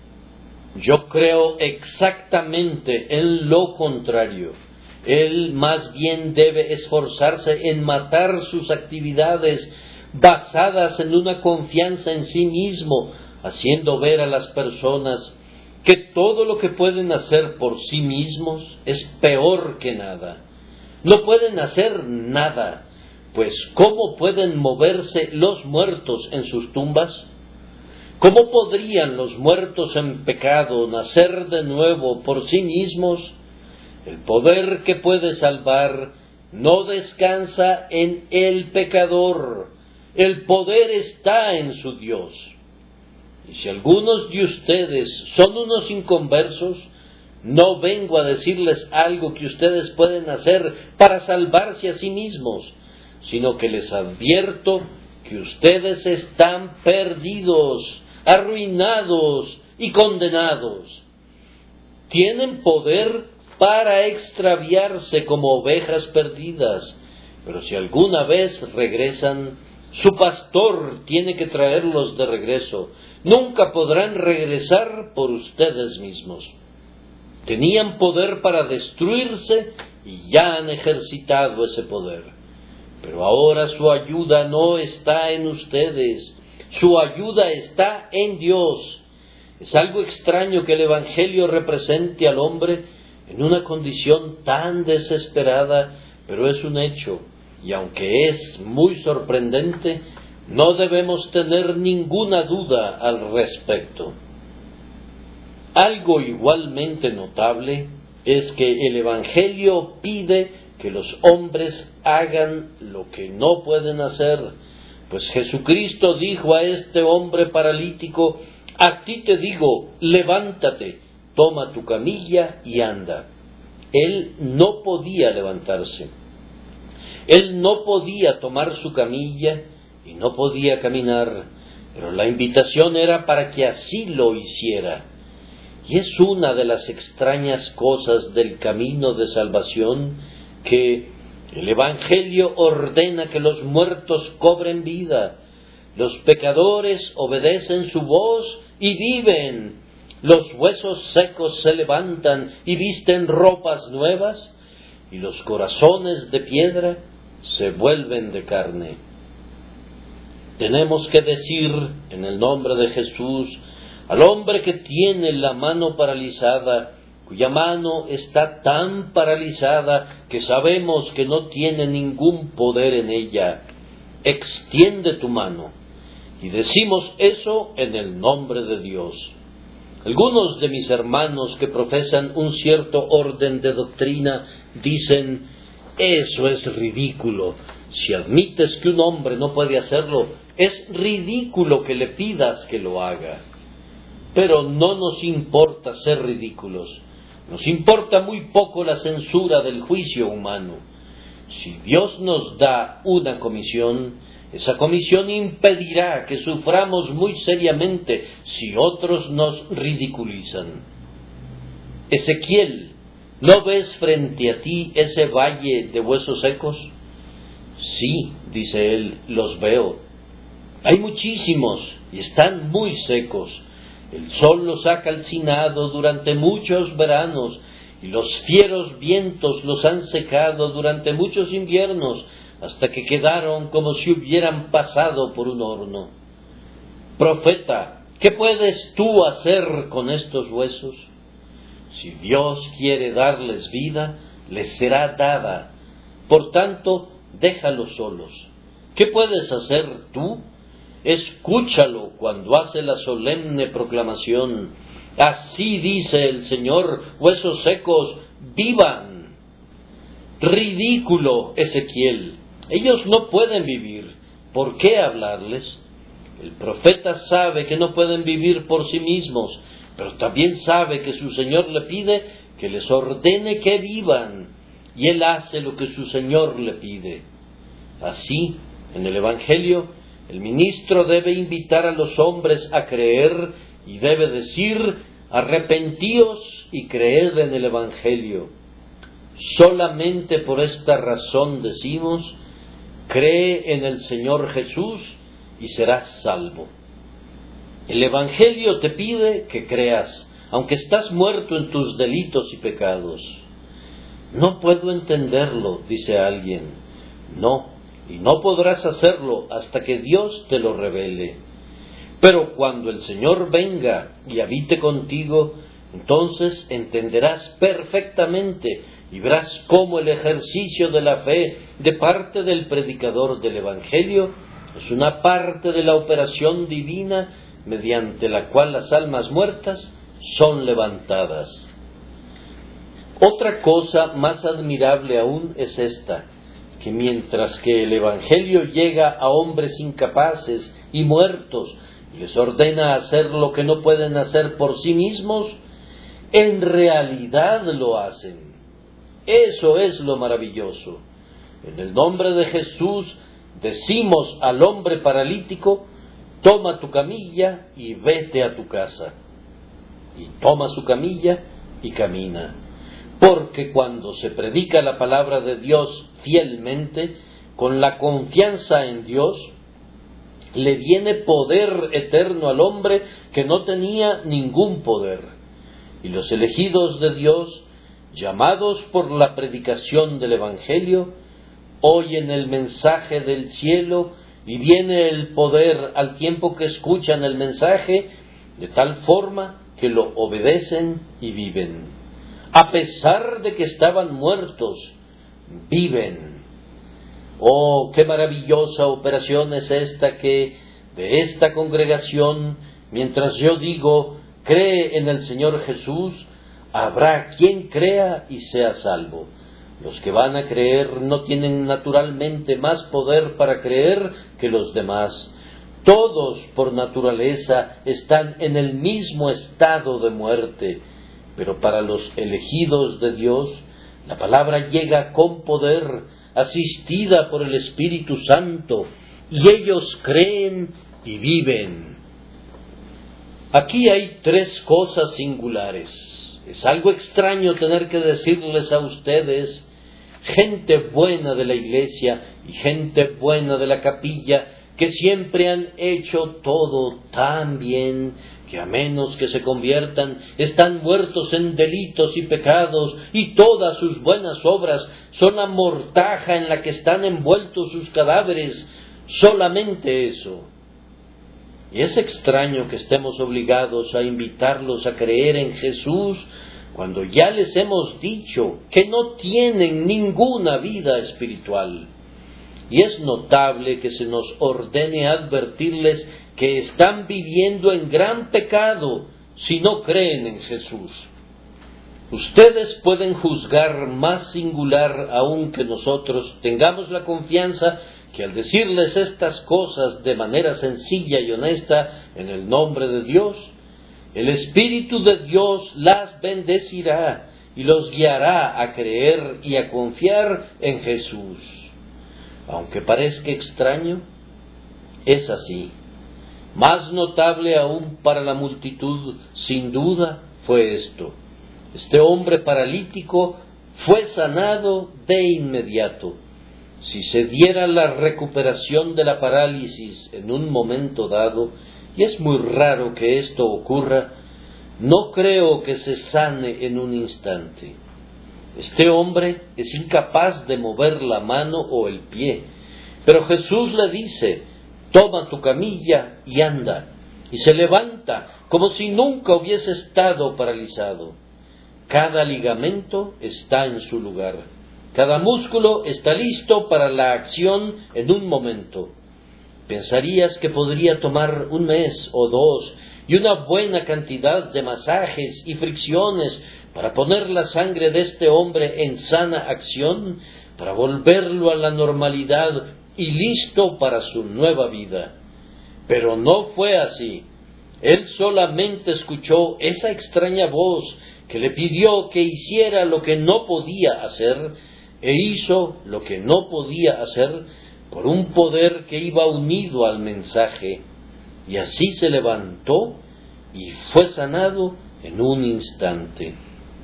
Yo creo exactamente en lo contrario. Él más bien debe esforzarse en matar sus actividades basadas en una confianza en sí mismo, haciendo ver a las personas que todo lo que pueden hacer por sí mismos es peor que nada. No pueden hacer nada, pues ¿cómo pueden moverse los muertos en sus tumbas? ¿Cómo podrían los muertos en pecado nacer de nuevo por sí mismos? El poder que puede salvar no descansa en el pecador. El poder está en su Dios. Y si algunos de ustedes son unos inconversos, no vengo a decirles algo que ustedes pueden hacer para salvarse a sí mismos, sino que les advierto que ustedes están perdidos, arruinados y condenados. Tienen poder para extraviarse como ovejas perdidas, pero si alguna vez regresan, su pastor tiene que traerlos de regreso. Nunca podrán regresar por ustedes mismos. Tenían poder para destruirse y ya han ejercitado ese poder. Pero ahora su ayuda no está en ustedes, su ayuda está en Dios. Es algo extraño que el Evangelio represente al hombre en una condición tan desesperada, pero es un hecho, y aunque es muy sorprendente, no debemos tener ninguna duda al respecto. Algo igualmente notable es que el Evangelio pide que los hombres hagan lo que no pueden hacer, pues Jesucristo dijo a este hombre paralítico: a ti te digo, levántate, toma tu camilla y anda. Él no podía levantarse. Él no podía tomar su camilla y no podía caminar, pero la invitación era para que así lo hiciera. Y es una de las extrañas cosas del camino de salvación que el Evangelio ordena que los muertos cobren vida, los pecadores obedecen su voz y viven, los huesos secos se levantan y visten ropas nuevas, y los corazones de piedra se vuelven de carne. Tenemos que decir en el nombre de Jesús al hombre que tiene la mano paralizada, cuya mano está tan paralizada que sabemos que no tiene ningún poder en ella: extiende tu mano. Y decimos eso en el nombre de Dios. Algunos de mis hermanos que profesan un cierto orden de doctrina dicen: eso es ridículo. Si admites que un hombre no puede hacerlo, es ridículo que le pidas que lo haga. Pero no nos importa ser ridículos. Nos importa muy poco la censura del juicio humano. Si Dios nos da una comisión, esa comisión impedirá que suframos muy seriamente si otros nos ridiculizan. Ezequiel, ¿no ves frente a ti ese valle de huesos secos? Sí, dice él, los veo. Hay muchísimos y están muy secos. El sol los ha calcinado durante muchos veranos y los fieros vientos los han secado durante muchos inviernos, hasta que quedaron como si hubieran pasado por un horno. Profeta, ¿qué puedes tú hacer con estos huesos? Si Dios quiere darles vida, les será dada. Por tanto, déjalos solos. ¿Qué puedes hacer tú? Escúchalo cuando hace la solemne proclamación: así dice el Señor, huesos secos, vivan. Ridículo, Ezequiel. Ellos no pueden vivir. ¿Por qué hablarles? El profeta sabe que no pueden vivir por sí mismos, pero también sabe que su Señor le pide que les ordene que vivan, y él hace lo que su Señor le pide. Así, en el Evangelio, el ministro debe invitar a los hombres a creer y debe decir: arrepentíos y creed en el Evangelio. Solamente por esta razón decimos: cree en el Señor Jesús y serás salvo. El Evangelio te pide que creas, aunque estás muerto en tus delitos y pecados. No puedo entenderlo, dice alguien. No, y no podrás hacerlo hasta que Dios te lo revele. Pero cuando el Señor venga y habite contigo, entonces entenderás perfectamente y verás cómo el ejercicio de la fe de parte del predicador del Evangelio es una parte de la operación divina mediante la cual las almas muertas son levantadas. Otra cosa más admirable aún es esta: que mientras que el Evangelio llega a hombres incapaces y muertos y les ordena hacer lo que no pueden hacer por sí mismos, en realidad lo hacen. Eso es lo maravilloso. En el nombre de Jesús decimos al hombre paralítico: toma tu camilla y vete a tu casa. Y toma su camilla y camina. Porque cuando se predica la palabra de Dios fielmente, con la confianza en Dios, le viene poder eterno al hombre que no tenía ningún poder. Y los elegidos de Dios, llamados por la predicación del Evangelio, oyen el mensaje del cielo y viene el poder al tiempo que escuchan el mensaje, de tal forma que lo obedecen y viven. a pesar de que estaban muertos, viven. Oh, qué maravillosa operación es esta que de esta congregación, mientras yo digo, cree en el Señor Jesús, habrá quien crea y sea salvo. Los que van a creer no tienen naturalmente más poder para creer que los demás. Todos por naturaleza están en el mismo estado de muerte, pero para los elegidos de Dios, la palabra llega con poder, asistida por el Espíritu Santo, y ellos creen y viven. Aquí hay tres cosas singulares. Es algo extraño tener que decirles a ustedes, gente buena de la iglesia y gente buena de la capilla, que siempre han hecho todo tan bien, que a menos que se conviertan, están muertos en delitos y pecados, y todas sus buenas obras son la mortaja en la que están envueltos sus cadáveres, solamente eso. Y es extraño que estemos obligados a invitarlos a creer en Jesús, cuando ya les hemos dicho que no tienen ninguna vida espiritual. Y es notable que se nos ordene advertirles que están viviendo en gran pecado si no creen en Jesús. Ustedes pueden juzgar más singular aún que nosotros tengamos la confianza que al decirles estas cosas de manera sencilla y honesta en el nombre de Dios, el Espíritu de Dios las bendecirá y los guiará a creer y a confiar en Jesús. Aunque parezca extraño, es así. Más notable aún para la multitud, sin duda, fue esto. Este hombre paralítico fue sanado de inmediato. Si se diera la recuperación de la parálisis en un momento dado, y es muy raro que esto ocurra, no creo que se sane en un instante. Este hombre es incapaz de mover la mano o el pie, pero Jesús le dice, toma tu camilla y anda, y se levanta como si nunca hubiese estado paralizado. Cada ligamento está en su lugar, cada músculo está listo para la acción en un momento. Pensarías que podría tomar un mes o dos y una buena cantidad de masajes y fricciones para poner la sangre de este hombre en sana acción, para volverlo a la normalidad y listo para su nueva vida. Pero no fue así. Él solamente escuchó esa extraña voz que le pidió que hiciera lo que no podía hacer, e hizo lo que no podía hacer por un poder que iba unido al mensaje, y así se levantó y fue sanado en un instante.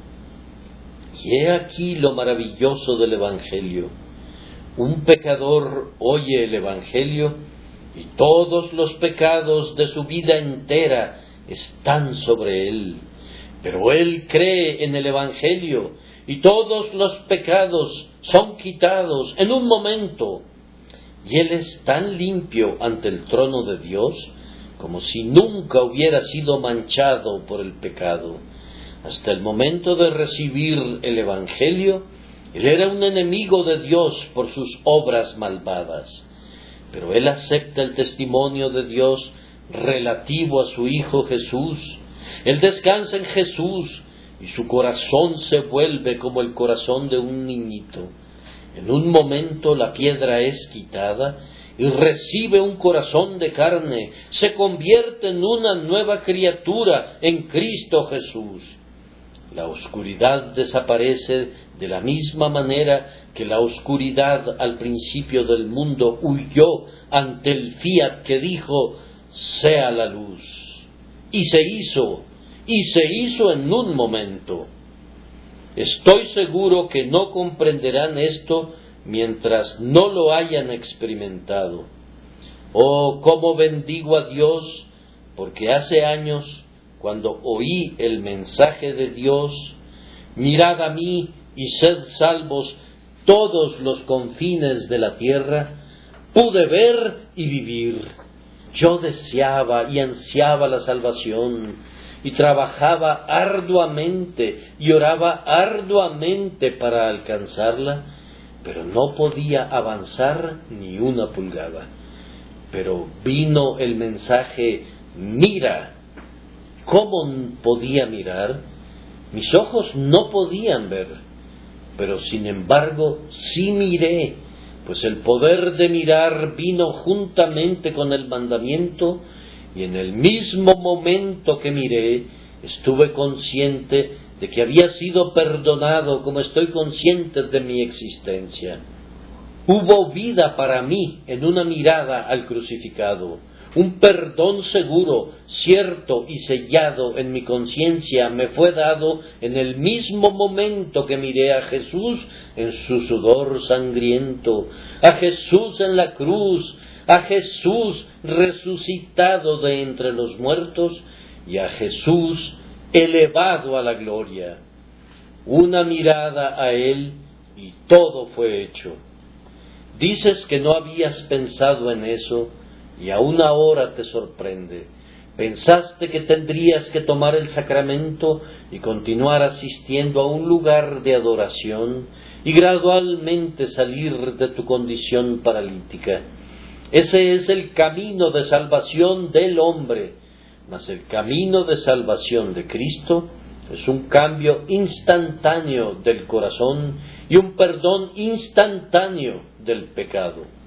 Y he aquí lo maravilloso del Evangelio. Un pecador oye el Evangelio y todos los pecados de su vida entera están sobre él. Pero él cree en el Evangelio y todos los pecados son quitados en un momento. Y él es tan limpio ante el trono de Dios como si nunca hubiera sido manchado por el pecado. Hasta el momento de recibir el Evangelio, él era un enemigo de Dios por sus obras malvadas. Pero él acepta el testimonio de Dios relativo a su Hijo Jesús. Él descansa en Jesús y su corazón se vuelve como el corazón de un niñito. En un momento la piedra es quitada y recibe un corazón de carne, se convierte en una nueva criatura en Cristo Jesús. La oscuridad desaparece de la misma manera que la oscuridad al principio del mundo huyó ante el fiat que dijo, sea la luz. Y se hizo, y se hizo en un momento. Estoy seguro que no comprenderán esto mientras no lo hayan experimentado. Oh, cómo bendigo a Dios, porque hace años, cuando oí el mensaje de Dios, mirad a mí y sed salvos todos los confines de la tierra, pude ver y vivir. Yo deseaba y ansiaba la salvación, y trabajaba arduamente y oraba arduamente para alcanzarla, pero no podía avanzar ni una pulgada. Pero vino el mensaje: mira. ¿Cómo podía mirar? Mis ojos no podían ver, pero sin embargo sí miré, pues el poder de mirar vino juntamente con el mandamiento, y en el mismo momento que miré, estuve consciente de que había sido perdonado como estoy consciente de mi existencia. Hubo vida para mí en una mirada al crucificado. Un perdón seguro, cierto y sellado en mi conciencia me fue dado en el mismo momento que miré a Jesús en su sudor sangriento, a Jesús en la cruz, a Jesús resucitado de entre los muertos y a Jesús elevado a la gloria. Una mirada a Él y todo fue hecho. Dices que no habías pensado en eso, y aún ahora te sorprende. Pensaste que tendrías que tomar el sacramento y continuar asistiendo a un lugar de adoración y gradualmente salir de tu condición paralítica. Ese es el camino de salvación del hombre, mas el camino de salvación de Cristo es un cambio instantáneo del corazón y un perdón instantáneo del pecado.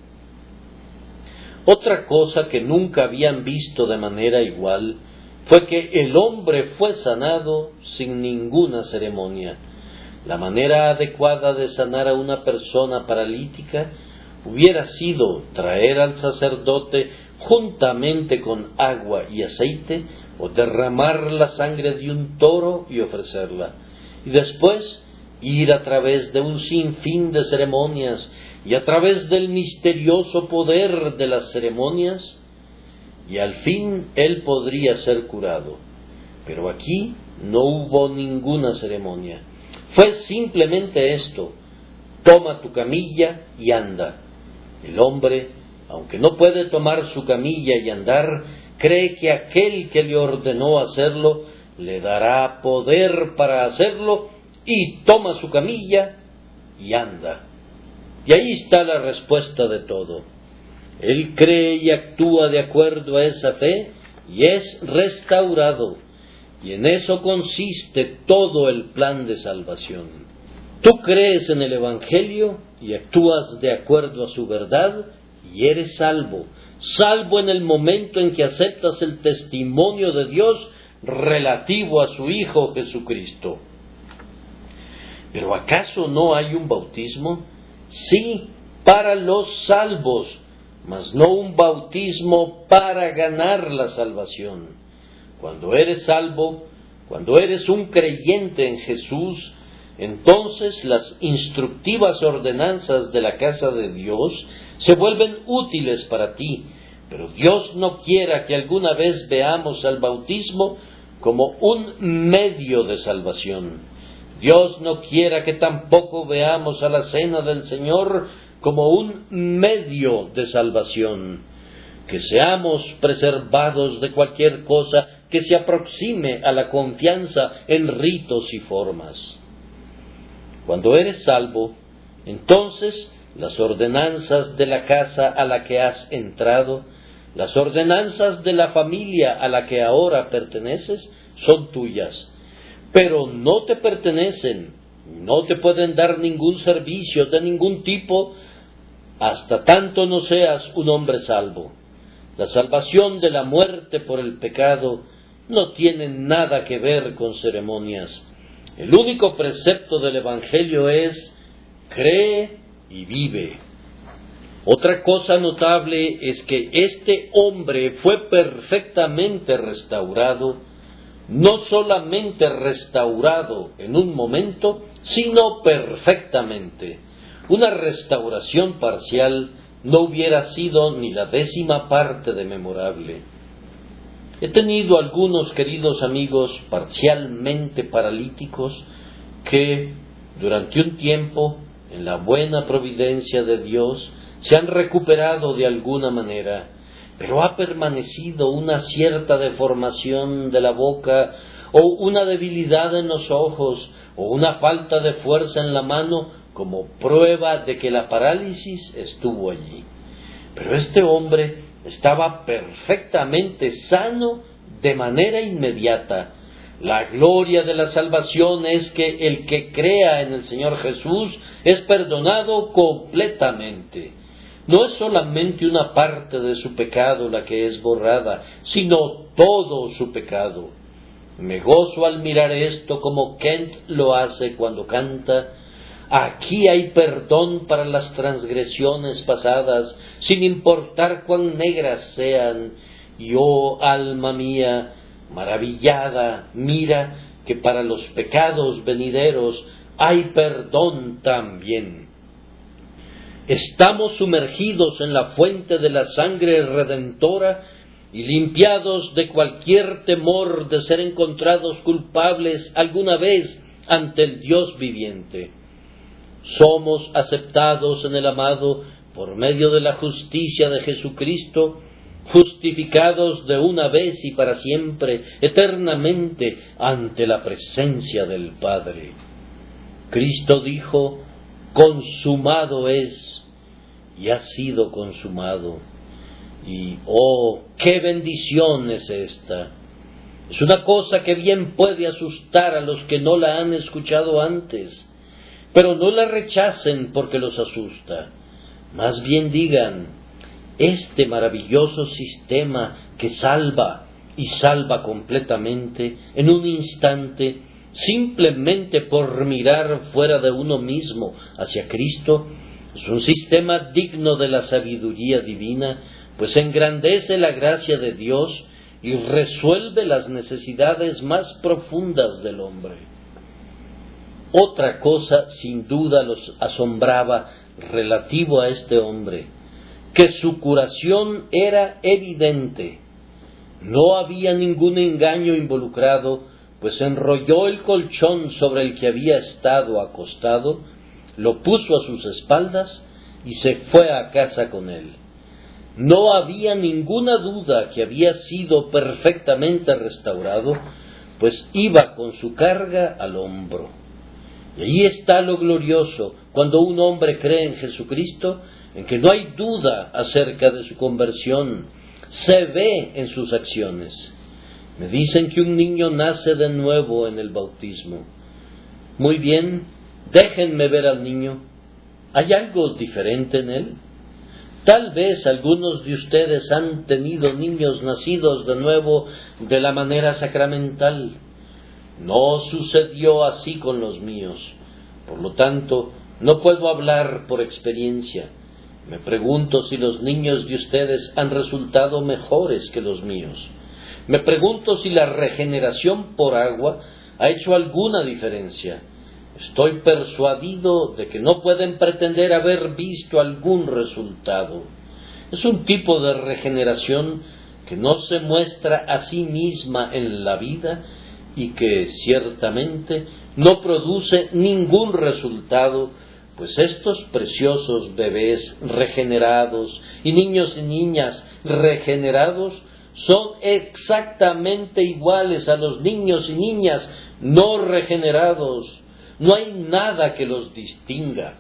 Otra cosa que nunca habían visto de manera igual fue que el hombre fue sanado sin ninguna ceremonia. La manera adecuada de sanar a una persona paralítica hubiera sido traer al sacerdote juntamente con agua y aceite o derramar la sangre de un toro y ofrecerla, y después ir a través de un sinfín de ceremonias y a través del misterioso poder de las ceremonias, y al fin él podría ser curado. Pero aquí no hubo ninguna ceremonia. Fue simplemente esto: toma tu camilla y anda. El hombre, aunque no puede tomar su camilla y andar, cree que aquel que le ordenó hacerlo le dará poder para hacerlo, y toma su camilla y anda. Y ahí está la respuesta de todo. Él cree y actúa de acuerdo a esa fe y es restaurado. Y en eso consiste todo el plan de salvación. Tú crees en el Evangelio y actúas de acuerdo a su verdad y eres salvo. Salvo en el momento en que aceptas el testimonio de Dios relativo a su Hijo Jesucristo. ¿Pero acaso no hay un bautismo? Sí, para los salvos, mas no un bautismo para ganar la salvación. Cuando eres salvo, cuando eres un creyente en Jesús, entonces las instructivas ordenanzas de la casa de Dios se vuelven útiles para ti, pero Dios no quiera que alguna vez veamos al bautismo como un medio de salvación. Dios no quiera que tampoco veamos a la cena del Señor como un medio de salvación, que seamos preservados de cualquier cosa que se aproxime a la confianza en ritos y formas. Cuando eres salvo, entonces las ordenanzas de la casa a la que has entrado, las ordenanzas de la familia a la que ahora perteneces, son tuyas. Pero no te pertenecen, no te pueden dar ningún servicio de ningún tipo hasta tanto no seas un hombre salvo. La salvación de la muerte por el pecado no tiene nada que ver con ceremonias. El único precepto del Evangelio es: cree y vive. Otra cosa notable es que este hombre fue perfectamente restaurado, no solamente restaurado en un momento, sino perfectamente. Una restauración parcial no hubiera sido ni la décima parte de memorable. He tenido algunos queridos amigos parcialmente paralíticos que, durante un tiempo, en la buena providencia de Dios, se han recuperado de alguna manera, pero ha permanecido una cierta deformación de la boca o una debilidad en los ojos, o una falta de fuerza en la mano, como prueba de que la parálisis estuvo allí. Pero este hombre estaba perfectamente sano de manera inmediata. La gloria de la salvación es que el que crea en el Señor Jesús es perdonado completamente. No es solamente una parte de su pecado la que es borrada, sino todo su pecado. Me gozo al mirar esto como Kent lo hace cuando canta: aquí hay perdón para las transgresiones pasadas, sin importar cuán negras sean. Y oh alma mía, maravillada, mira que para los pecados venideros hay perdón también. Estamos sumergidos en la fuente de la sangre redentora y limpiados de cualquier temor de ser encontrados culpables alguna vez ante el Dios viviente. Somos aceptados en el amado por medio de la justicia de Jesucristo, justificados de una vez y para siempre, eternamente, ante la presencia del Padre. Cristo dijo: consumado es, y ha sido consumado. Y oh, qué bendición es esta. Es una cosa que bien puede asustar a los que no la han escuchado antes, pero no la rechacen porque los asusta. Más bien digan: este maravilloso sistema que salva y salva completamente en un instante, simplemente por mirar fuera de uno mismo hacia Cristo, es un sistema digno de la sabiduría divina, pues engrandece la gracia de Dios y resuelve las necesidades más profundas del hombre. Otra cosa sin duda los asombraba relativo a este hombre, que su curación era evidente. No había ningún engaño involucrado, pues enrolló el colchón sobre el que había estado acostado, lo puso a sus espaldas y se fue a casa con él. No había ninguna duda que había sido perfectamente restaurado, pues iba con su carga al hombro. Y ahí está lo glorioso cuando un hombre cree en Jesucristo, en que no hay duda acerca de su conversión, se ve en sus acciones. Me dicen que un niño nace de nuevo en el bautismo. Muy bien, déjenme ver al niño. ¿Hay algo diferente en él? Tal vez algunos de ustedes han tenido niños nacidos de nuevo de la manera sacramental. No sucedió así con los míos. Por lo tanto, no puedo hablar por experiencia. Me pregunto si los niños de ustedes han resultado mejores que los míos. Me pregunto si la regeneración por agua ha hecho alguna diferencia. Estoy persuadido de que no pueden pretender haber visto algún resultado. Es un tipo de regeneración que no se muestra a sí misma en la vida y que ciertamente no produce ningún resultado, pues estos preciosos bebés regenerados y niños y niñas regenerados son exactamente iguales a los niños y niñas no regenerados. No hay nada que los distinga.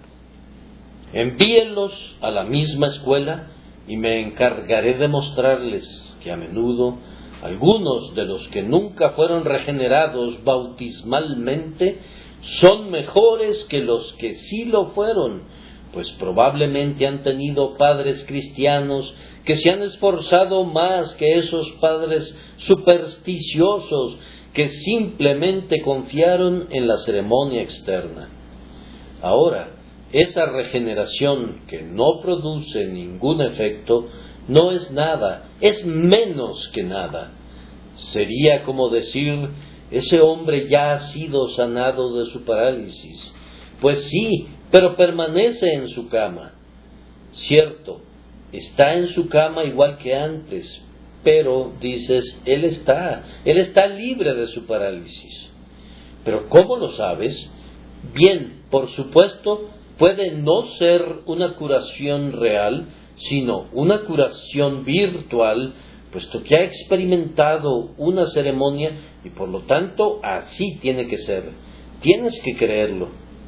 Envíenlos a la misma escuela y me encargaré de mostrarles que a menudo algunos de los que nunca fueron regenerados bautismalmente son mejores que los que sí lo fueron, pues probablemente han tenido padres cristianos que se han esforzado más que esos padres supersticiosos que simplemente confiaron en la ceremonia externa. Ahora, esa regeneración que no produce ningún efecto no es nada, es menos que nada. Sería como decir: ese hombre ya ha sido sanado de su parálisis. Pues sí, pero permanece en su cama. Cierto, está en su cama igual que antes, pero dices, él está, él está libre de su parálisis. Pero ¿cómo lo sabes? Bien, por supuesto, puede no ser una curación real, sino una curación virtual, puesto que ha experimentado una ceremonia y por lo tanto así tiene que ser. Tienes que creerlo.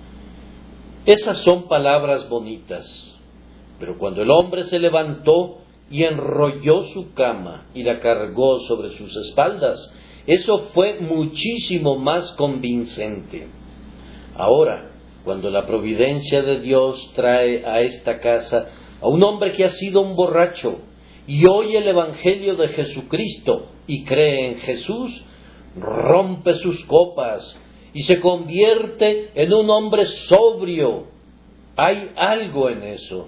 Esas son palabras bonitas, pero cuando el hombre se levantó y enrolló su cama y la cargó sobre sus espaldas, eso fue muchísimo más convincente. Ahora, cuando la providencia de Dios trae a esta casa a un hombre que ha sido un borracho y oye el Evangelio de Jesucristo y cree en Jesús, rompe sus copas y se convierte en un hombre sobrio. Hay algo en eso.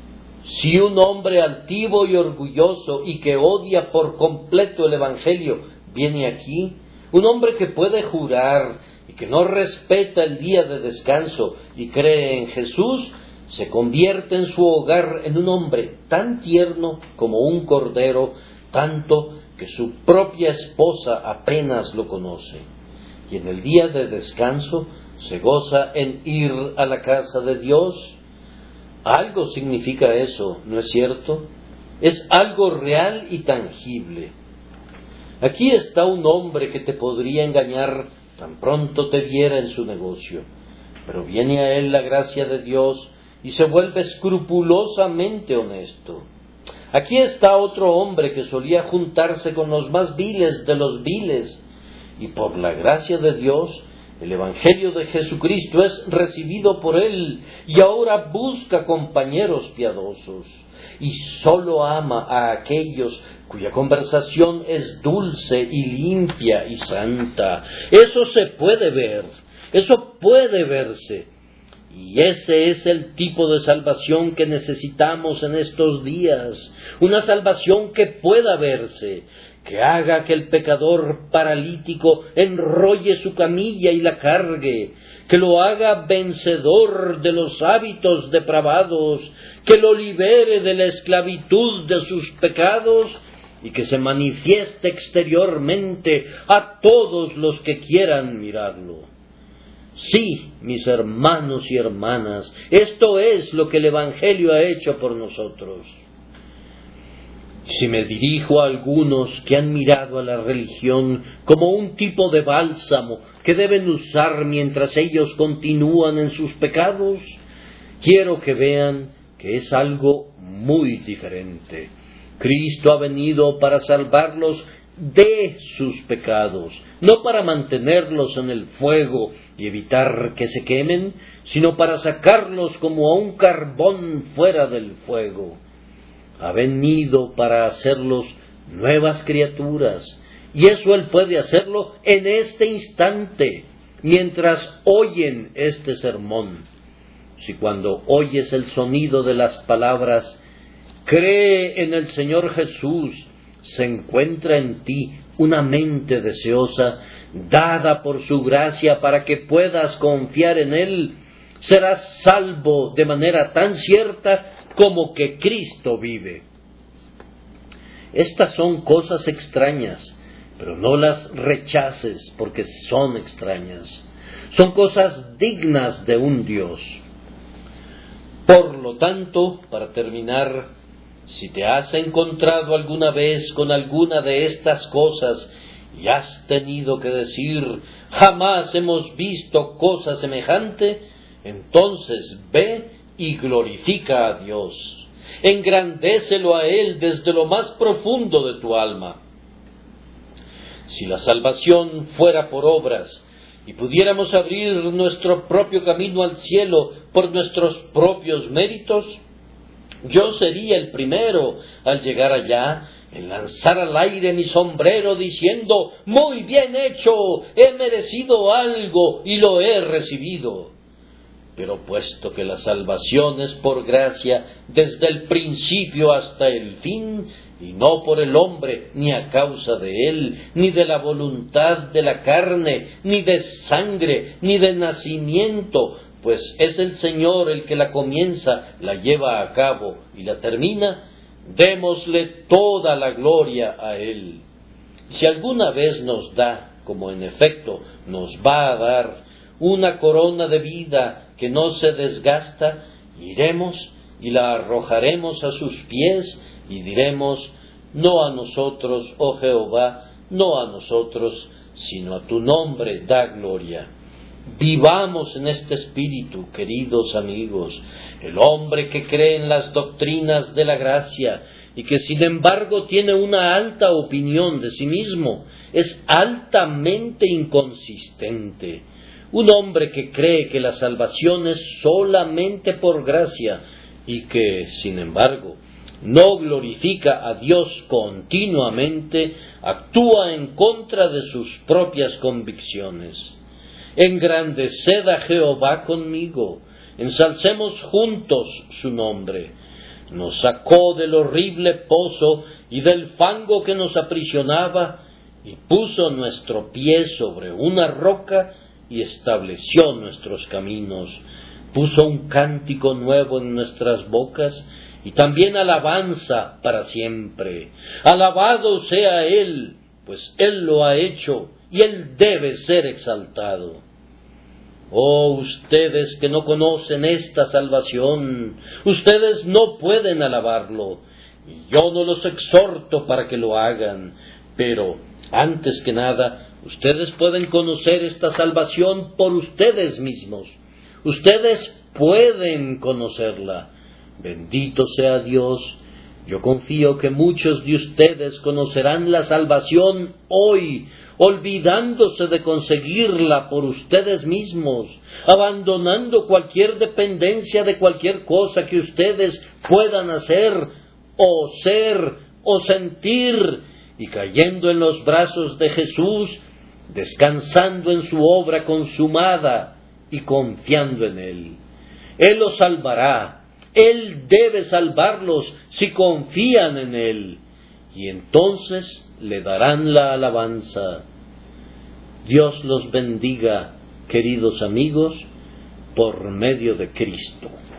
Si un hombre altivo y orgulloso y que odia por completo el Evangelio viene aquí, un hombre que puede jurar y que no respeta el día de descanso y cree en Jesús, se convierte en su hogar en un hombre tan tierno como un cordero, tanto que su propia esposa apenas lo conoce. Y en el día de descanso se goza en ir a la casa de Dios. Algo significa eso, ¿no es cierto? Es algo real y tangible. Aquí está un hombre que te podría engañar tan pronto te viera en su negocio, pero viene a él la gracia de Dios y se vuelve escrupulosamente honesto. Aquí está otro hombre que solía juntarse con los más viles de los viles, y por la gracia de Dios, el Evangelio de Jesucristo es recibido por él, y ahora busca compañeros piadosos, y sólo ama a aquellos cuya conversación es dulce y limpia y santa. Eso se puede ver, eso puede verse. Y ese es el tipo de salvación que necesitamos en estos días, una salvación que pueda verse, que haga que el pecador paralítico enrolle su camilla y la cargue, que lo haga vencedor de los hábitos depravados, que lo libere de la esclavitud de sus pecados y que se manifieste exteriormente a todos los que quieran mirarlo. Sí, mis hermanos y hermanas, esto es lo que el Evangelio ha hecho por nosotros. Si me dirijo a algunos que han mirado a la religión como un tipo de bálsamo que deben usar mientras ellos continúan en sus pecados, quiero que vean que es algo muy diferente. Cristo ha venido para salvarlos de sus pecados, no para mantenerlos en el fuego y evitar que se quemen, sino para sacarlos como a un carbón fuera del fuego. Ha venido para hacerlos nuevas criaturas, y eso Él puede hacerlo en este instante, mientras oyen este sermón. Si cuando oyes el sonido de las palabras, cree en el Señor Jesús, se encuentra en ti una mente deseosa, dada por su gracia para que puedas confiar en Él, serás salvo de manera tan cierta como que Cristo vive. Estas son cosas extrañas, pero no las rechaces porque son extrañas. Son cosas dignas de un Dios. Por lo tanto, para terminar, si te has encontrado alguna vez con alguna de estas cosas y has tenido que decir, jamás hemos visto cosa semejante, entonces ve y glorifica a Dios. Engrandécelo a Él desde lo más profundo de tu alma. Si la salvación fuera por obras y pudiéramos abrir nuestro propio camino al cielo por nuestros propios méritos, yo sería el primero al llegar allá en lanzar al aire mi sombrero diciendo, muy bien hecho, he merecido algo y lo he recibido. Pero puesto que la salvación es por gracia desde el principio hasta el fin, y no por el hombre, ni a causa de él, ni de la voluntad de la carne, ni de sangre, ni de nacimiento, pues es el Señor el que la comienza, la lleva a cabo y la termina, démosle toda la gloria a Él. Si alguna vez nos da, como en efecto nos va a dar, una corona de vida que no se desgasta, iremos y la arrojaremos a sus pies y diremos, no a nosotros, oh Jehová, no a nosotros, sino a tu nombre da gloria. Vivamos en este espíritu, queridos amigos. El hombre que cree en las doctrinas de la gracia y que sin embargo tiene una alta opinión de sí mismo, es altamente inconsistente. Un hombre que cree que la salvación es solamente por gracia y que, sin embargo, no glorifica a Dios continuamente, actúa en contra de sus propias convicciones. Engrandeced a Jehová conmigo, ensalcemos juntos su nombre. Nos sacó del horrible pozo y del fango que nos aprisionaba, y puso nuestro pie sobre una roca y estableció nuestros caminos. Puso un cántico nuevo en nuestras bocas y también alabanza para siempre. Alabado sea Él, pues Él lo ha hecho y Él debe ser exaltado. Oh, ustedes que no conocen esta salvación, ustedes no pueden alabarlo, y yo no los exhorto para que lo hagan, pero antes que nada, ustedes pueden conocer esta salvación por ustedes mismos. Ustedes pueden conocerla. Bendito sea Dios. Yo confío que muchos de ustedes conocerán la salvación hoy, olvidándose de conseguirla por ustedes mismos, abandonando cualquier dependencia de cualquier cosa que ustedes puedan hacer, o ser, o sentir, y cayendo en los brazos de Jesús, descansando en su obra consumada y confiando en Él. Él los salvará. Él debe salvarlos si confían en Él, y entonces le darán la alabanza. Dios los bendiga, queridos amigos, por medio de Cristo.